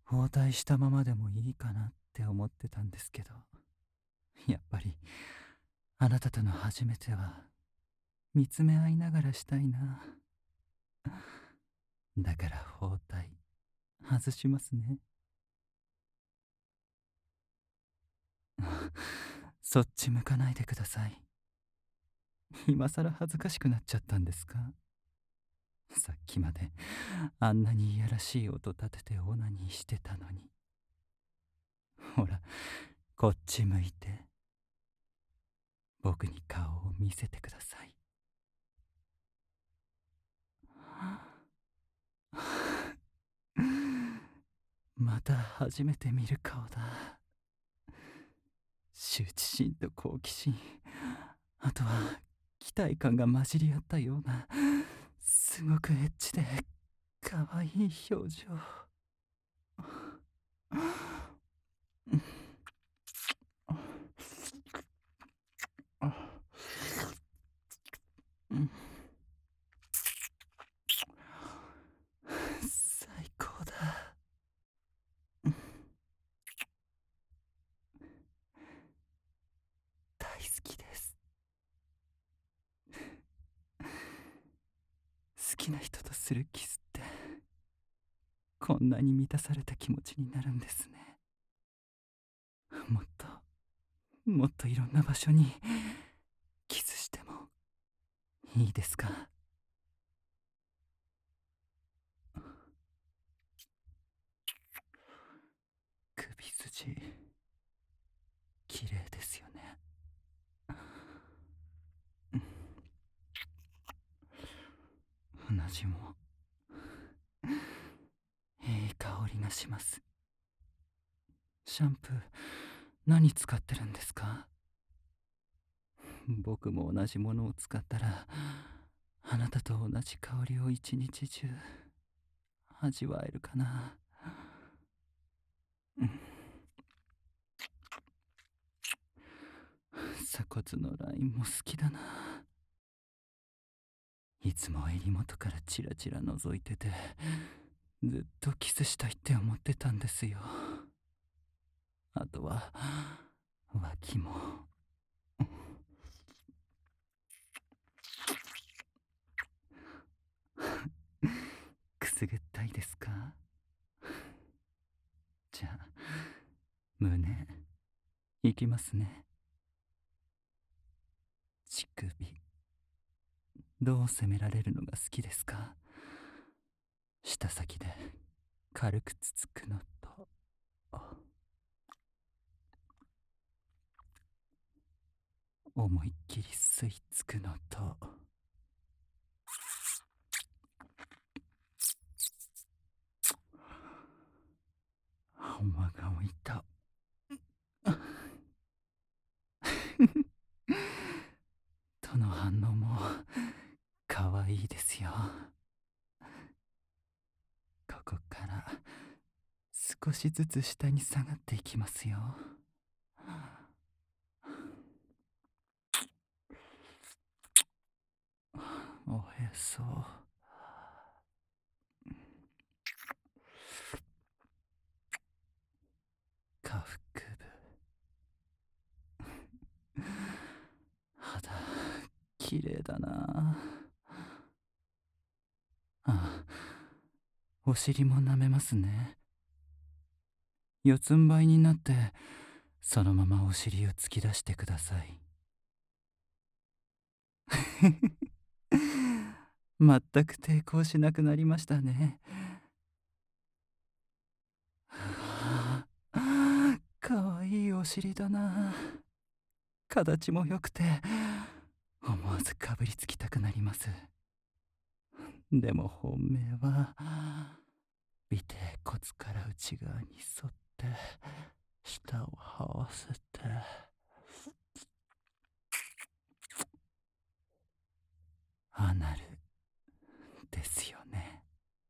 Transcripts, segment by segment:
包帯したままでもいいかなって思ってたんですけど、やっぱりあなたとの初めては見つめ合いながらしたいな。だから包帯外しますね。そっち向かないでください。今さら恥ずかしくなっちゃったんですか？さっきまであんなにいやらしい音立ててオナニーしてたのに。ほら、こっち向いて僕に顔を見せてください。また初めて見る顔だ。羞恥心と好奇心、あとは期待感が混じり合ったような、すごくエッチで可愛い表情。最高だ。大好きです。好きな人とするキスってこんなに満たされた気持ちになるんですね。もっともっといろんな場所にキスしてもいいですか？首筋綺麗ですよね。うなじもいい香りがします。シャンプー何使ってるんですか？僕も同じものを使ったらあなたと同じ香りを一日中味わえるかな。鎖骨のラインも好きだな。いつも襟元からチラチラ覗いてて、ずっとキスしたいって思ってたんですよ。あとは脇も。くすぐったいですか？じゃあ胸いきますね。乳首どう攻められるのが好きですか？舌先で軽くつつくのと、思いっきり吸い付くのと、おまがおいた。との反応も可愛いですよ。ここから少しずつ下に下がっていきますよ。おへそ、下腹部、肌綺麗だなあ。お尻も舐めますね。四つん這いになってそのままお尻を突き出してください。全く抵抗しなくなりましたね。はあ、かわいいお尻だな。形も良くて思わずかぶりつきたくなります。でも本命は尾てい骨から内側に沿って舌を這わせて、アナルですよね。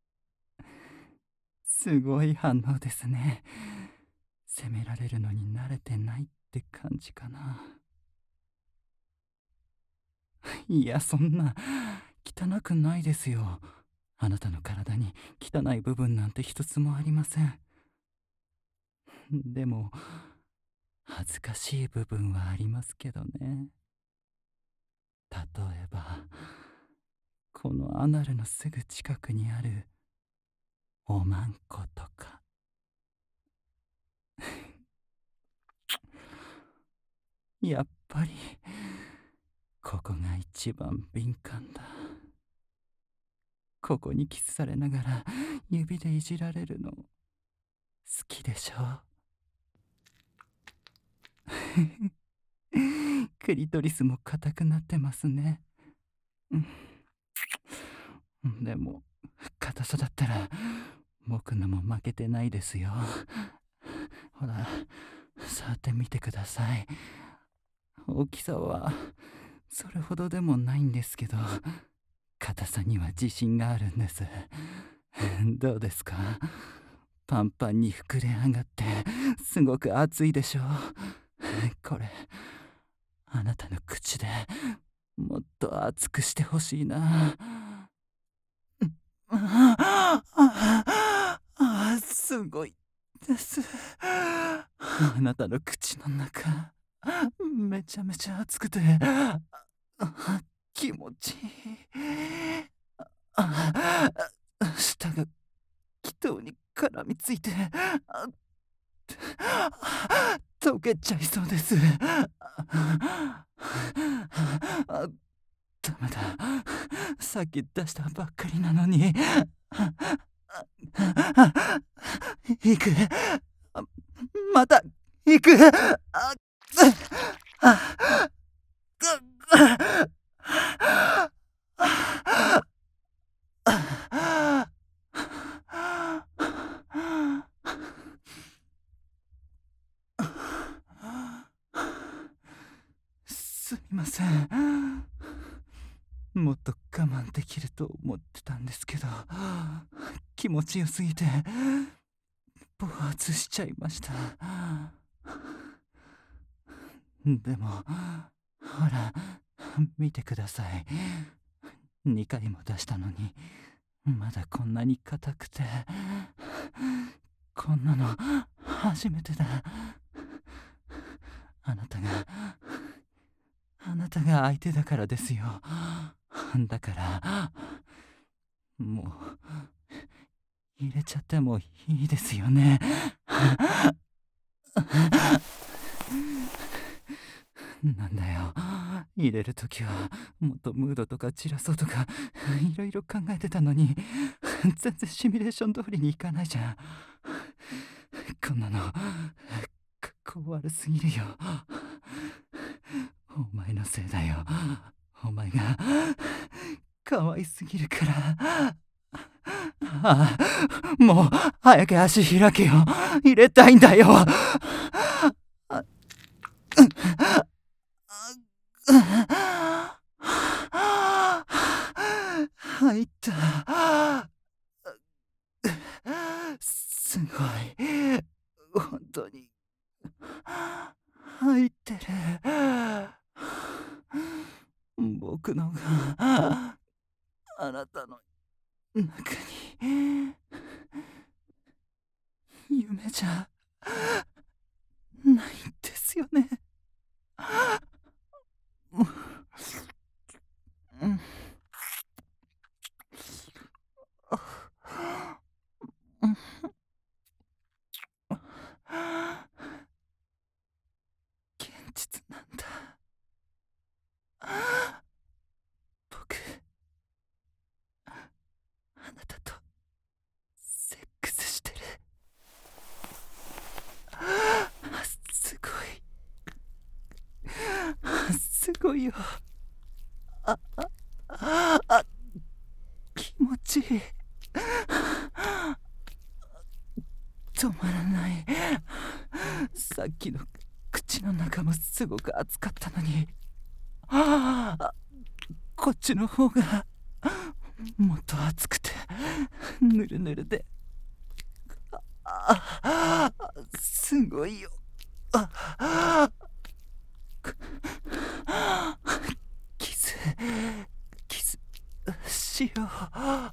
すごい反応ですね。責められるのに慣れてないって感じかな。いや、そんな汚くないですよ。あなたの体に汚い部分なんて一つもありません。 でも恥ずかしい部分はありますけどね。例えばこのアナルのすぐ近くにあるおまんことか。やっぱりここが一番敏感だ。ここにキスされながら指でいじられるの好きでしょ。クリトリスも硬くなってますね。でも硬さだったら僕のも負けてないですよ。ほら触ってみてください。大きさはそれほどでもないんですけど、硬さには自信があるんです。どうですか？パンパンに膨れ上がってすごく熱いでしょ。これあなたの口でもっと熱くしてほしいな。すごいです。あなたの口の中めちゃめちゃ熱くて気持ちいい。舌が気筒に絡みついて溶けちゃいそうです。ダメだ。さっき出したばっかりなのに。行く。また行く。すみません。もっと我慢できると思ってたんですけど、気持ちよすぎて暴発しちゃいました。でもほら見てください。2回も出したのにまだこんなに硬くて、こんなの初めてだ。あなたが相手だからですよ。だからもう入れちゃってもいいですよね。なんだよ、入れるときはもっとムードとか散らそうとかいろいろ考えてたのに全然シミュレーション通りにいかないじゃん。こんなのかっこ悪すぎるよ。お前のせいだよ。お前が可愛すぎるから。もう早く足開けよ。入れたいんだよ。入った。すごい。本当に入ってる。僕のがあなたの中に夢じゃないんですよね。うん、現実なんだ。僕あなたとセックスしてる。すごいすごいよ。気持ちいい。止まらない。さっきの口の中もすごく熱かったのに、こっちの方がもっと熱くてぬるぬるで、すごいよ。キスキスしよ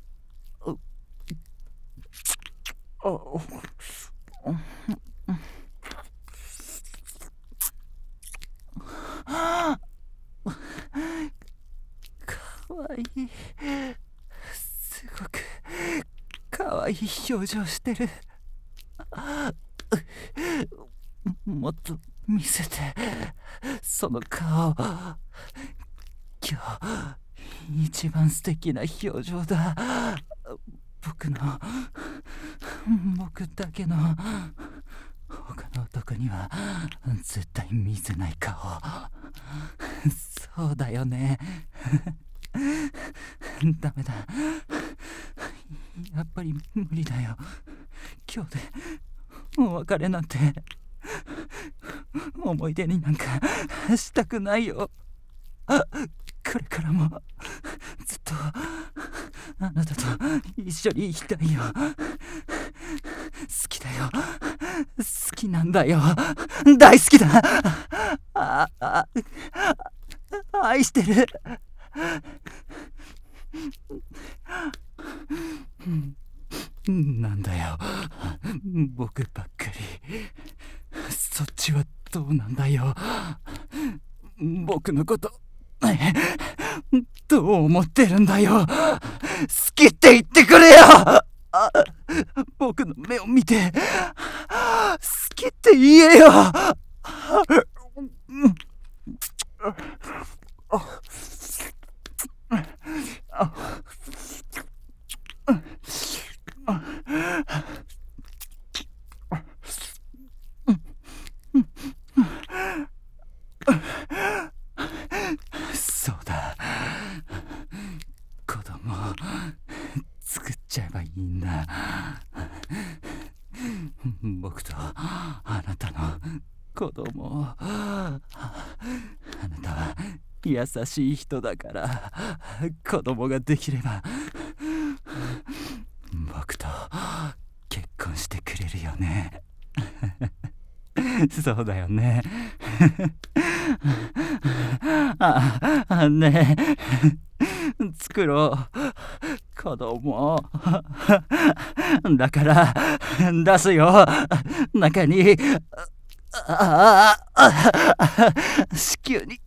う。 愛い表情してる。もっと見せて、その顔。今日一番素敵な表情だ。僕の僕だけの、他の男には絶対見せない顔。そうだよね。ダメだ、やっぱり無理だよ。今日でお別れなんて、思い出になんかしたくないよ。これからもずっとあなたと一緒にいたいよ。好きだよ、好きなんだよ、大好きだ。ああ愛してる。なんだよ、僕ばっかり。そっちはどうなんだよ。僕のことどう思ってるんだよ。好きって言ってくれよ。僕の目を見て好きって言えよ。そうだ、子供作っちゃえばいいんだ。僕とあなたの子供。あなたは優しい人だから、子供ができれば僕と結婚してくれるよね。そうだよね。ねえ、作ろう、子供。だから出すよ、中に子宮に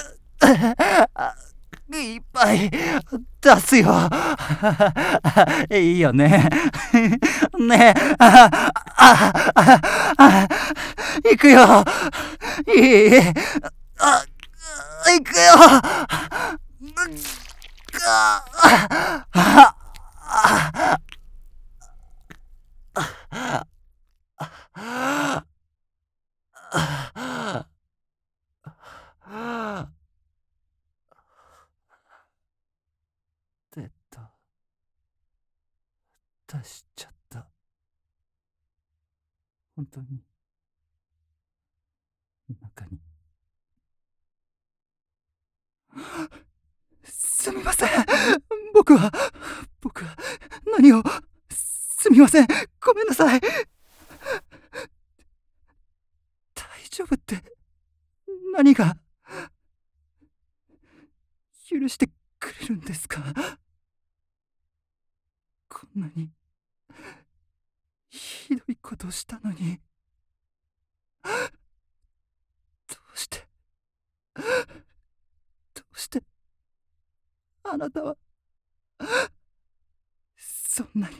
いっぱい出すよ。いいよね。ねえ、行くよ。いい。行くよ。デッド出しちゃった。本当に中に。すみません。僕は何を。すみません、ごめんなさい。大丈夫って何が。許してくれるんですか。こんなにひどいことしたのに。どうしてあなたはそんなに。